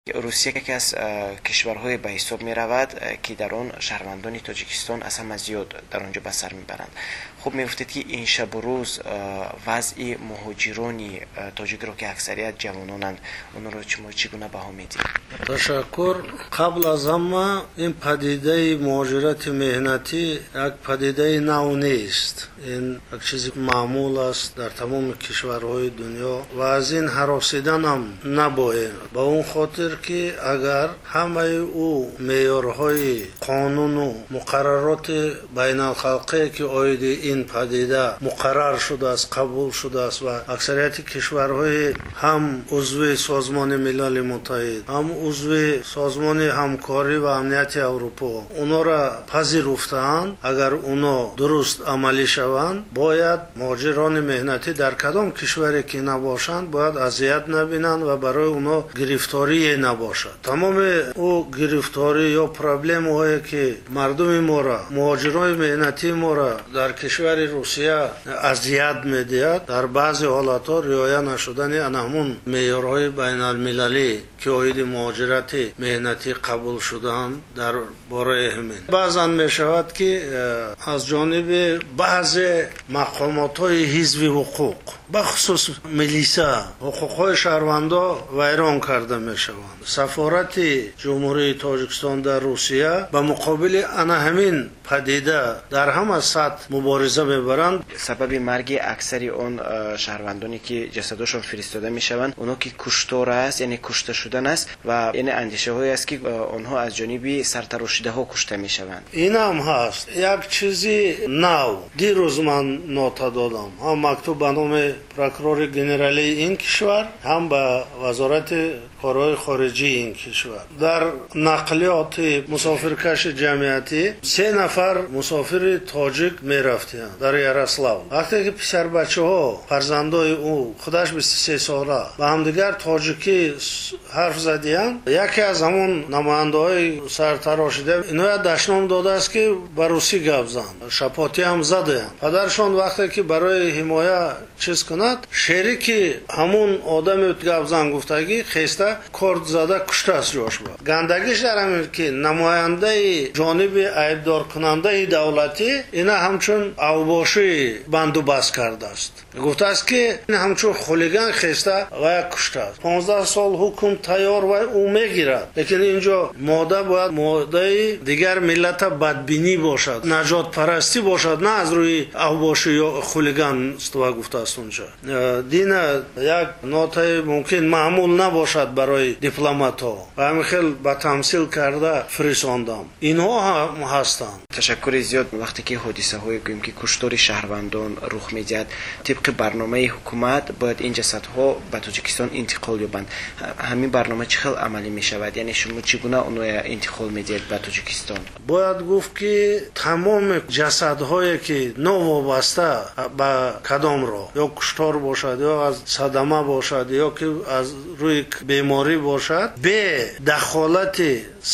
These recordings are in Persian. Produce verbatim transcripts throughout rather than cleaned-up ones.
روسیه یکی از کشورهای به حساب می رود که در آن شهروندان تاجیکستان از همه زیاد در آنجا به سر می برند. خب می گفتید که این شب و روز وضع مهاجرانی تاجیک را که اکثریت جوانانند اون را شما چگونه بها میدید؟ تشکر. قبل از همه این پدیده مهاجرت مهنتی یک پدیده نو نیست. این یک چیزی معمول است در تمام کشورهای دنیا و از این هراسیدن هم نباید. با اون خاطر که اگر همه او معیارهای قانون و مقررات بین الخلقی که آید این پدیده مقرر شده است، قبول شده است و اکثریت کشورهای هم عضو سازمان ملل متحد هم عضو سازمان همکاری و امنیت اروپا اونا را پذیرفتند، اگر اونا درست عملی شوند باید مهاجران مهنتی در کدام کشوری که نباشند باید اذیت نبینند و برای اونا گرفتاری نباشد. تمام او گرفتاری یا پرابلم هایی که مردم ما را مهاجران مهنتی ما را در کشور روسیه اذیت می‌دهد در بعضی حالات ها رعایت نشدن همون معیارهای بین المللی که آید مهاجرت مهنتی قبول شدن در باره همین بعضا می شود که از جانب بعض مقامات های حزب حقوق بخصوص ملیسا حقوق شهروندا ویران کرده می شوند. سفارت جمهوری تاجیکستان در روسیه به مقابل انا همین پدیده در همه سطح مبارزه میبرند. سبب مرگ اکثری اون شهروندانی که جسدشون فرستاده میشوند اونا که کشتار است، یعنی کشته شدن است و این اندیشه هایی است که آنها از جانب سرتراشیده ها کشته میشوند. این هم هست یک چیزی نو. دیروز من نوت دادم هم مکتوب به نام پروکورور گنرالی این کشور هم به وزارت کارهای خارجی این کشور در نقلیات مسافرکش جمعیتی سه نفر مسافر تاجیک می رفتند در یاروسلاو. وقتی که پسر بچه ها فرزندای او خودش بیست و سه ساله با همدیگر تاجیکی حرف زدیان، یکی از همون نماینده های سرتراشیده اینا دشنام داده است که به روسی گپ زن، شپاتی هم زده. پدرشان وقتی که برای حمایه چیز کند شریک همون آدم گپ زن گفتگی خسته کرد زده کشته است جاش بود. گندگیش در همین که نماینده جانب عیبدار کننده دولتی اینا همچون اوباشی بندوبست کرده است. گفته است که این همچون خلیگان خسته و کشته است. پانزده سال حکم تیار و او میگیرد، لیکن اینجا ماده باید ماده دیگر ملت بدبینی باشد، نجات پرستی باشد، نه از روی اوباشی یا خلیگان استوا گفته است اونجا. دین یک نوت ممکن معمول نباشد برای دیپلمات ها و همین خیلی با تمثیل کرده فرستاندم. اینها هم هستند. تشکر زیاد. وقتی که حادثه های گویم که کشتار شهروندان رخ میدهد طبق برنامه حکومت باید این جسدها به تاجیکستان انتقال یابند. همین برنامه چه خیلی عملی می شود؟ یعنی شما چگونه اونها انتقال میدید به تاجیکستان؟ باید گفت که تمام جسدهایی که نوابسته به کدام را یا کشتار باشد یا از صدمه باشد یا که از روی بیماری باشد به دخالت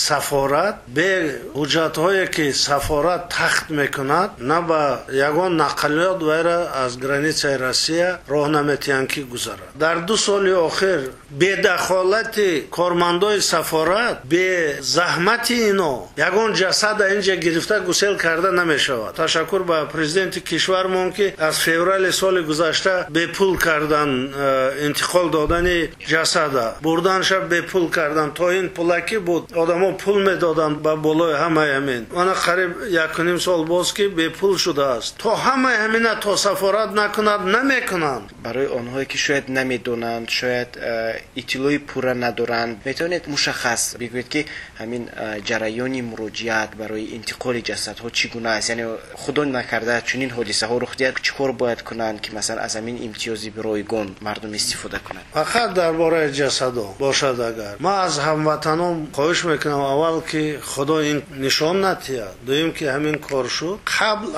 سفارت به حجت هایی که سفارت تخت میکند نه به یگان نقلیات ویره از گرانیچه روسیه راه نمیتیان که گذارد. در دو سال آخر به دخالت کارمندای سفارت به زحمت اینا یگان جسد اینجا گرفته گسیل کرده نمیشود. تشکر به پرزیدنت کشورمون که از فوریه سال گذشته به پول کردن انتقال دادن جسد بردن شب به پول کردن. تا این پولکی بود آدما پول میدادن به بالای همه همین. من قریب یک و نیم سال باز که به پول شده است. تا همه همین تا سفارت نکند نمیکنند. برای آنهایی که شاید نمیدونند، شاید اطلاعی پوره ندارند، میتونید مشخص بگویید که همین جریان مراجعت برای انتقال جسدها چگونه است؟ یعنی خدا نکرده چنین حادثه ها رخ دهد چیکار باید کنند که مثلا از همین امتیازی برایگان مردم استفاده کنند؟ فقط درباره جسدها باشد اگر ما از هموطنان خواهش میکنم اول که خدا این نشان نتیاد، دویم که همین کار شد قبل از همه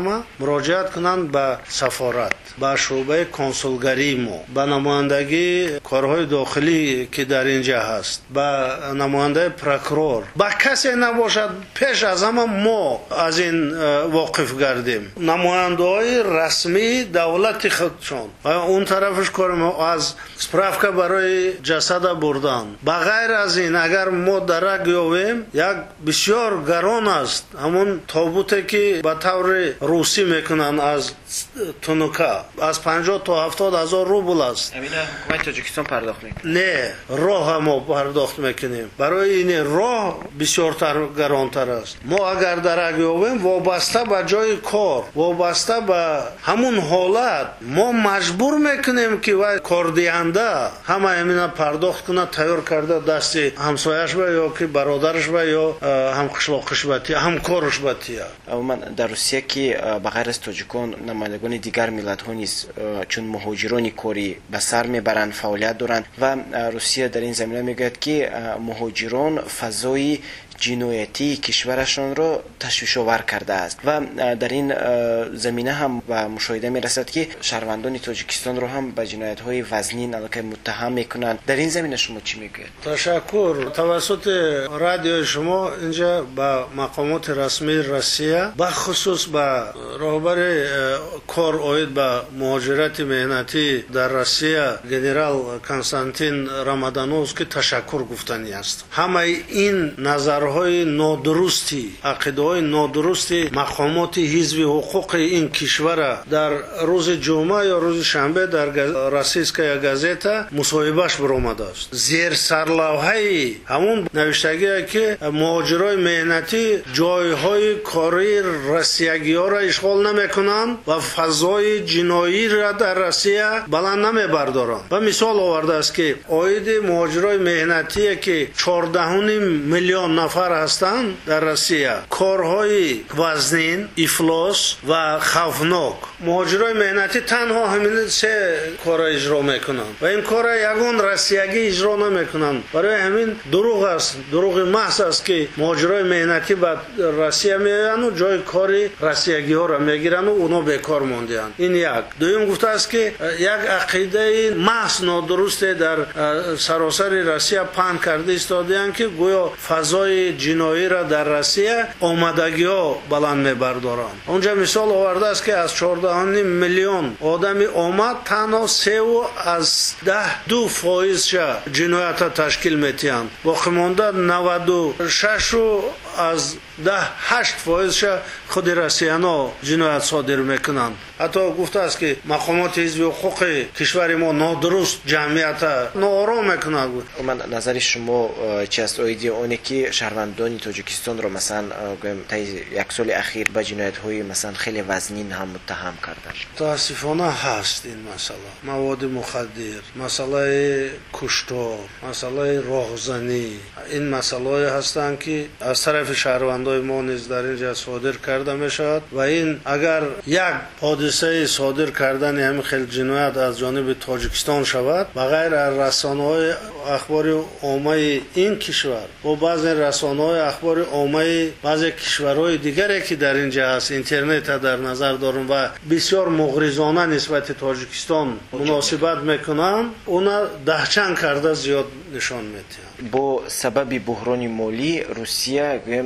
ҳама муроҷиат кунанд ба сафорат, ба шуъбаи консулгарии мо, ба намояндагии корҳои дохилӣ ки дар инҷа ҳаст, ба намояндаи прокурор, ба касе набошад, пеш аз ҳама мо аз ин воқиф гардем. намояндаҳои расмии давлати худшон он тарафаш кор аз справка барои ҷасада бурдан. ба ғайр аз ин агар мо дарак ёвем, як бисёр гарон аст ҳамон тобуте ки ба таври русӣ мекунанд аз тунука, аз панҷоҳ то ҳафтод ҳазор рубл аст. амина ҳукумати тоҷикистон пардохт мекунад? не, роҳа мо пардохт мекунем. барои ин роҳ бисёртар гаронтар аст. мо агар дарак ёвем, вобаста ба ҷои кор, вобаста ба ҳамун ҳолат, мо маҷбур мекунем ки вай кордиҳанда ҳама амина пардохт кунад, тайёр карда дасти ҳамсояш ба ё ки бародараш ба ё ҳамқишлоқиш ба тия, ҳамкораш ба тия. умуман дар русия ки ба ғайр аз тоҷикон намояндагони дигар миллатҳо низ чун муҳоҷирони кори ба сар мебаранд, фаъолият доранд ва русия дар ин замина мегӯяд ки муҳоҷирон фазои ҷиноятии кишварашонро ташвишовар кардааст ва дар ин замина ҳам ба мушоҳида мерасад ки шаҳрвандони тоҷикистонро ҳам ба ҷиноятҳои вазнин аллакай муттаҳам мекунанд. дар ин замина шумо чӣ мегӯяд? ташаккур. тавассути радиои шумо инҷа ба мақомоти расмии Россия, бахусус ба роҳбари кор оид ба муҳоҷирати меҳнатӣ дар Россия генерал Константин Рамадановский ташаккур гуфтанӣ аст. ҳамаи ин назар ҳои нодурусти, ақидаҳои нодурусти мақомоти ҳизби ҳуқуқи ин кишвара дар рӯзи ҷумъа ё рӯзи шанбе дар российская газета мусоҳибаш биромадааст. зер сарлавҳаи ҳамун навиштагие ки муҳоҷирои меҳнатӣ ҷойҳои кори россиягиёро ишғол намекунанд ва фазои ҷиноиро дар Россия баланд намебардоранд. ва мисол овардааст ки оиди муҳоҷирои меҳнатие ки чордаҳу ним миллион нафар ҳастанд дар Россия, корҳои вазнин, ифлос ва хавфнок. муҳоҷирои меҳнатӣ танҳо ҳамин се кора иҷро мекунанд ва ин кора ягон россиягӣ иҷро намекунанд. барои ҳамин дурӯғ аст, дурӯғи маҳз аст ки муҳоҷирои меҳнатӣ ба Россия меоянд, ҷои кори россиягиҳоро мегиранд, оно бекор мондеанд. ин як. дуюм гуфтааст ки як ақидаи маҳз нодурусте дар саросари Россия паҳн карда истодаанд ки гӯё фазои ҷиноиро дар Россия омадагиҳо баланд мебардоранд. онҷа мисол овардааст ки аз чордаҳу ним миллион одами омад, танҳо севу аз даҳ ду фоизша ҷиноята ташкил метиҳанд. боқӣ монда наваду шашу аз даҳ ҳашт фоизша худи россияно ҷиноят содир мекунанд. ҳатто гуфтааст ки мақомоти ҳизби ҳуқуқи кишвари мо нодуруст ҷамъията ноором мекунад. умуман назари шумо чӣ аст оиди оне ки шаҳрвандони тоҷикистонро масалан гӯем таи як соли ахир ба ҷиноятҳои масалан хеле вазнин ҳам муттаҳам карданд? мутаассифона ҳаст ин масъала. маводи мухаддир, масъалаи куштор, масъалаи роҳзанӣ, ин масъалаҳое ҳастанд ки аз тарафи шаҳрвандои мо низ дар инҷа содир карда мешавад ва ин агар як ҳодисаи содир кардани ҳамин хел ҷиноят аз ҷониби тоҷикистон шавад, ба ғайр аз расонаҳои ахбори оммаи ин кишвар бо баъзе расонаҳои ахбори оммаи баъзе кишварҳои дигаре ки дар инҷа ҳаст, интернета дар назар дорем ва бисёр муғризона нисбати тоҷикистон муносибат мекунанд, уна даҳчанд карда зиёд нишон метиҳанд. бо сабаби буҳрони молӣ русия гӯем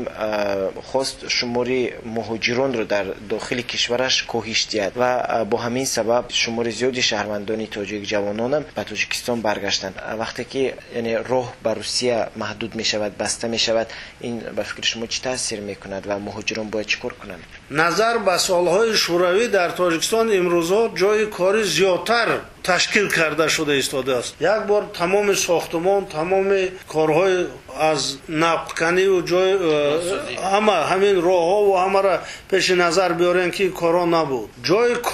хост шумори муҳоҷиронро дар дохили кишвараш коҳиш диҳад ва бо ҳамин сабаб шумори зиёди шаҳрвандони тоҷик ҷавононам ба тоҷикистон баргаштанд. вақте ки яъне роҳ ба русия маҳдуд мешавад, баста мешавад, ин ба фикри шумо чӣ таъсир мекунад ва муҳоҷирон бояд чӣ кор кунанд? назар ба солҳои шӯравӣ дар тоҷикистон имрӯзҳо ҷои кори зиёдтар ташкил карда шуда истодааст. як бор тамоми сохтумон, тамоми корҳои аз нақдканиву ҷой ҳама ҳамин роҳҳо ва ҳамаро пеши назар биёрем ки корҳо набуд. ҷои кор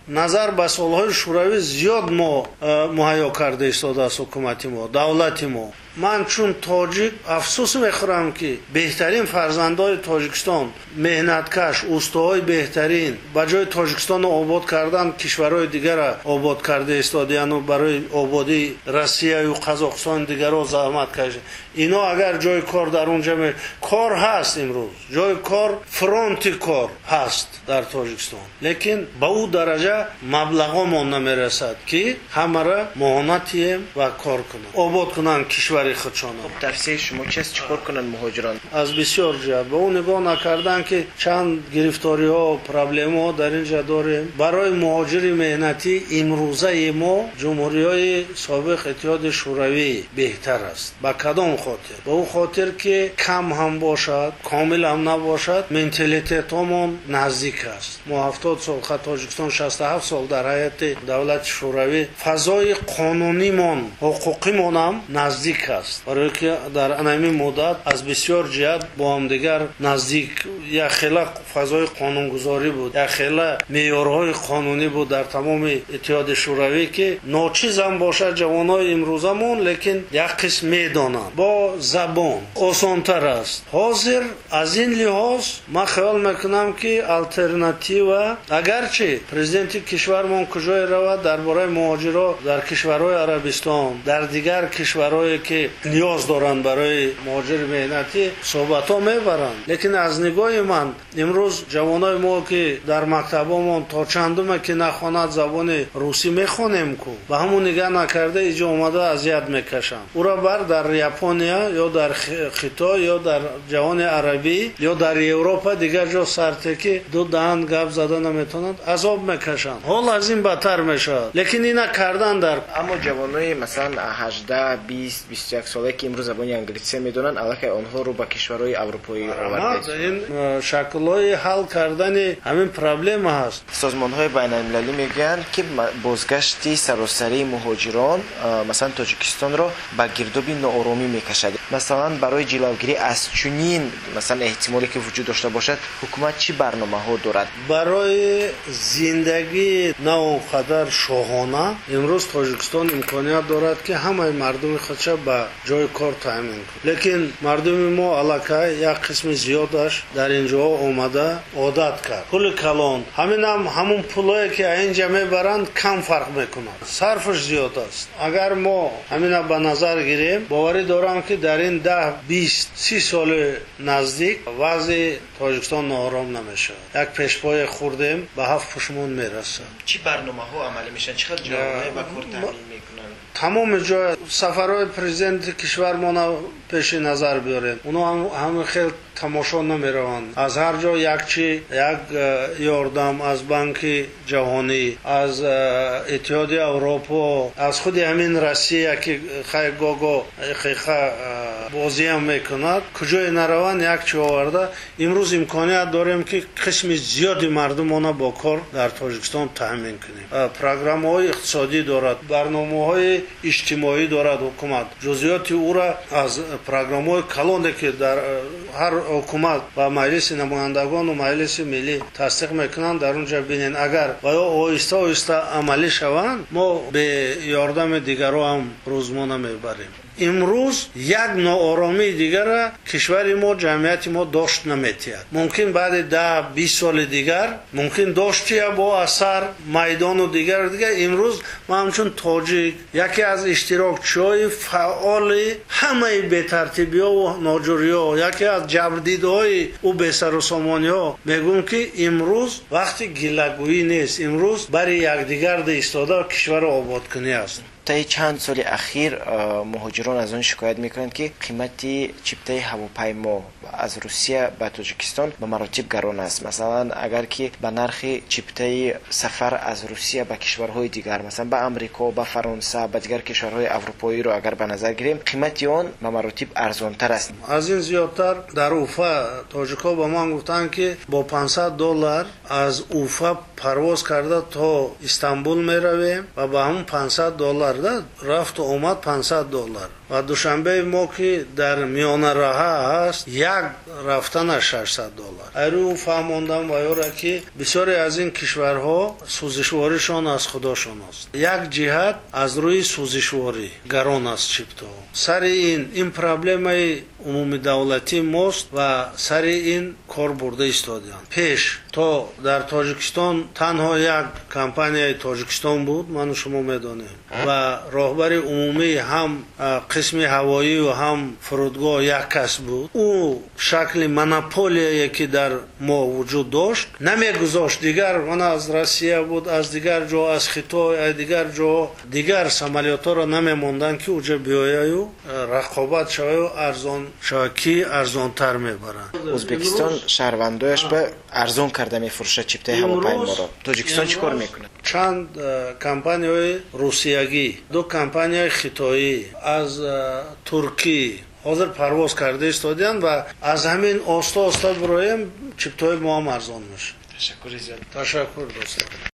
назар ба солҳои шӯравӣ зиёд мо муҳайё карда истодааст ҳукумати мо, давлати мо. من چون تاجیک افسوس میخورم که بهترین فرزندای تاجیکستان مهنتکش اوستاهای بهترین با جای تاجیکستان آباد کردن کشورهای دیگر را آباد کرده استادیان و برای آبادی روسیه و قزاقستان دیگر را زحمت کشیده. اینا اگر جای کار در اونجا می کار هست امروز جای کار فرانتی کار هست در تاجیکستان لیکن به او درجه مبلغا ما نمیرسد که همه را مهانتیم و کار کنند آباد کنند کشور خودشان. توصیه شما چیست چیکار کنن مهاجران؟ از بسیار جهت به اون نگاه نکردن که چند گرفتاری ها و پرابلم ها در اینجا داریم. برای مهاجر مهنتی امروزه ما جمهوری های سابق اتحاد شوروی بهتر است. با کدام خاطر؟ به اون خاطر که کم هم باشد کامل هم نباشد منتالیته همون نزدیک است. ما هفتاد سال تاجیکستان شصت و هفت سال در حیات دولت شوروی فضای قانونی من حقوقی من هم نزدیک است. برای که در انمی مدت از بسیار جهت با هم دیگر نزدیک یا خیلی فضای قانونگذاری بود یا خیلی معیارهای قانونی بود در تمام اتحاد شوروی که ناچیز هم باشد جوانای امروزمون لیکن یک قسم میدانند با زبان آسانتر است. حاضر از این لحاظ من خیال میکنم که الटरनेटिव اگرچه پرزیدنت کشورمون کجای رود درباره مهاجرا در کشورهای عربستان در دیگر کشورهای که نیاز دارند برای مهاجر مهنتی صحبت ها میبرند لیکن از نگاه من امروز جوانای ما که در مکتبامون تا چندم که نخواند زبان روسی میخوانیم کو و همون نگاه نکرده اینجا اومده اذیت میکشن او را بر در ژاپنیا یا در خیتا یا در جهان عربی یا در اروپا دیگر جا سرتکی دو دهن گپ زده نمیتونند عذاب میکشن حال از این بدتر میشه لیکن اینا کردن در اما جوانای مثلا هجده بیست بیست و یک ساله که امروز زبان انگلیسی میدونن الکی آنها رو با کشورهای اروپایی آورده. این شکل‌های حل کردن همین پرابلم هست. سازمان‌های بین‌المللی میگن که بازگشت سراسری مهاجران مثلا تاجیکستان رو به گرداب ناآرامی میکشد. مثلا برای جلوگیری از چنین مثلا احتمالی که وجود داشته باشد حکومت چی برنامه‌ها دارد؟ برای زندگی نه اونقدر شاهانه امروز تاجیکستان امکانیت دارد که همه مردم خودش به جای کار تامین کنه لیکن مردم ما علاقه یک قسم زیادش در اینجا اومده عادت کرد پول کلان همین هم همون پولایی که اینجا میبرند کم فرق میکنه صرفش زیاد است. اگر ما همین به نظر گیریم باوری دارم که در این ده بیست سی سال نزدیک وضع تاجیکستان ناآرام نمیشه یک پیشپای خوردیم به هفت پشمون میرسه. چی برنامه‌ها عملی میشن چقدر جامعه با کار تامین میکنن؟ تمام جای سفرهای پرزیدنت کشور ما پیش نظر بیاریم اونا هم همه خیلی تماشا نمیروند از هر جا یک چی یک یاردم از بانک جهانی از اتحاد اروپا از خود همین روسیه که خیلی گاگا خیلی بازی هم میکند کجای نروند یک چی آورده. امروز امکانیت داریم که قسم زیادی مردمانه با کار در تاجیکستان تامین کنیم. پروگرام های اقتصادی دارد برنامه های اجتماعی دارد حکومت جزئیات او را از پروگرام های کلان که در هر حکومت و مجلس نمایندگان و مجلس ملی تصدیق میکنند در اونجا ببینین اگر و یا آهسته آهسته عملی شوند ما به یاردم دیگرها هم روزمانه میبریم. امروز یک ناآرامی دیگر کشور ما جمعیت ما داشت نمیتید ممکن بعد ده بیست سال دیگر ممکن داشتی با اثر میدان و دیگر دیگر امروز ما همچون تاجیک یکی از اشتراکچی‌های فعال همه بی‌ترتیبی ها و ناجوری ها یکی از جبردیدهای او به سر و سامانی ها میگم که امروز وقتی گله‌گویی نیست امروز برای یکدیگر ایستاده کشور آباد کنی است. طی چند سال اخیر مهاجران از آن شکایت میکنند که قیمت چیپته هواپیما از روسیه به تاجیکستان به مراتب گران است. مثلا اگر که به نرخ چیپته سفر از روسیه به کشورهای دیگر مثلا به امریکا به فرانسه به دیگر کشورهای اروپایی رو اگر به نظر گیریم قیمت آن به مراتب ارزانتر است. از این زیادتر در اوفا تاجیکا با من گفتن که با پانصد دلار از اوفا پرواز کرده تا استانبول میرویم و با همون پانصد دلار رفت و اومد پانصد دلار ва душанбеи мо ки дар миёнароҳа ҳаст як рафтана шашсад доллар. айрӯ фаҳмондам ва ёра ки бисёре аз ин кишварҳо сӯзишворишон аз худошон аст. як ҷиҳат аз рӯи сӯзишворӣ гарон аст чипто. сари ин ин проблемаи умуми давлати мост ва сари ин кор бурда истодианд. пеш то дар Тоҷикистон танҳо як компанияи Тоҷикистон буд, ману шумо медонем, ва роҳбари умумии ҳам қисми ҳавоию ҳам фурудгоҳ як кас буд. ӯ шакли монополияе ки дар мо вуҷуд дошт намегузошт дигар вона аз Россия буд, аз дигар ҷо, аз Хитой, аз дигар ҷо дигар самолётҳоро намемонданд ки уҷа биёяю рақобат шаваю арзон шава ки арзонтар мебаранд. Ӯзбекистон шаҳрвандояш ба арзон карда мефурӯшад чиптаи ҳавопайморо. Тоҷикистон чӣ кор мекунад? чанд компанияи русиягӣ, ду компанияи хитоӣ, аз туркӣ ҳозир парвоз карда истодианд ва аз ҳамин оста оста бироем чиптои мо ҳам арзон мешад. Ташаккури зиёд. Ташаккур достам.